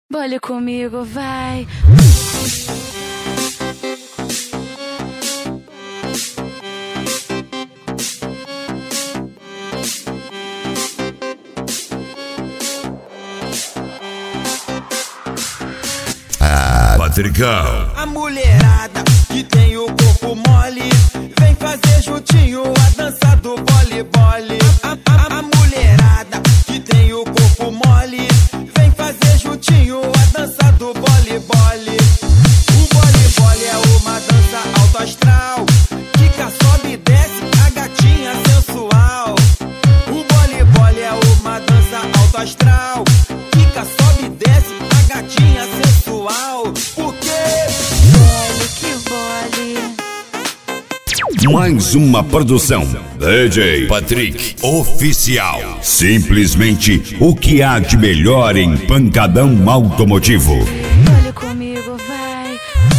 Bole comigo, vai. Patricão. A mulherada que tem o corpo mole vem fazer juntinho a dança do vole-vole. A mulherada que tem o corpo mole vem fazer juntinho a dança do vole-vole. O vole-vole é uma dança alto astral, quica, sobe e desce a gatinha sensual. O vole-vole é uma dança alto astral, quica, sobe e desce a gatinha sensual. Mais uma produção DJ Patrick Oficial. Simplesmente o que há de melhor em pancadão automotivo. Bole comigo, vai.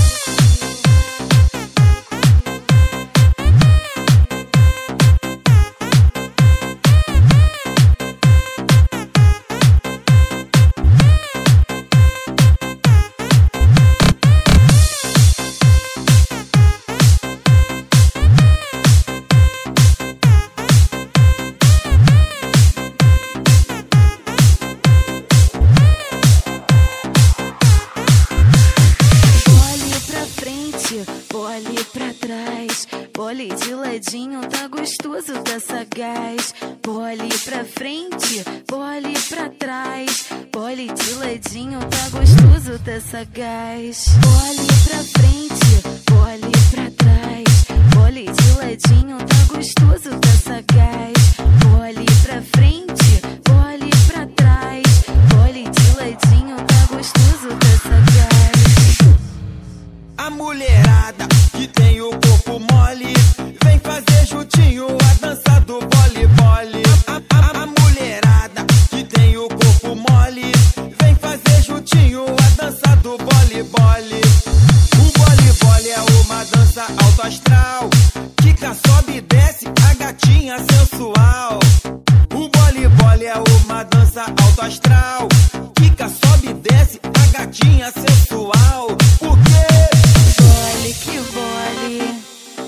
Bole pra trás, bole de ladinho, tá gostoso, tá sagaz. Bole pra frente, bole pra trás, bole de ladinho, tá gostoso, tá sagaz. Bole pra frente, bole pra trás, bole de ladinho, tá gostoso, tá sagaz. Bole pra frente, bole pra trás, bole de ladinho, tá gostoso, tá sagaz. A mulherada que tem o corpo mole vem fazer juntinho a dança do vole-vole. A mulherada que tem o corpo mole vem fazer juntinho a dança do vole-vole. O vole-vole é uma dança alto astral, quica, sobe e desce a gatinha sensual. O vole-vole é uma dança alto astral, quica, sobe e desce a gatinha sensual. Por quê? Bole que bole,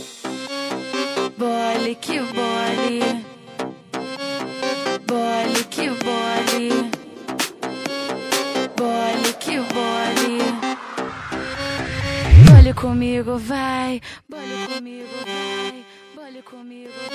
bole que bole, bole que bole, bole que bole. Bole comigo, vai. Bole comigo, vai. Bole comigo.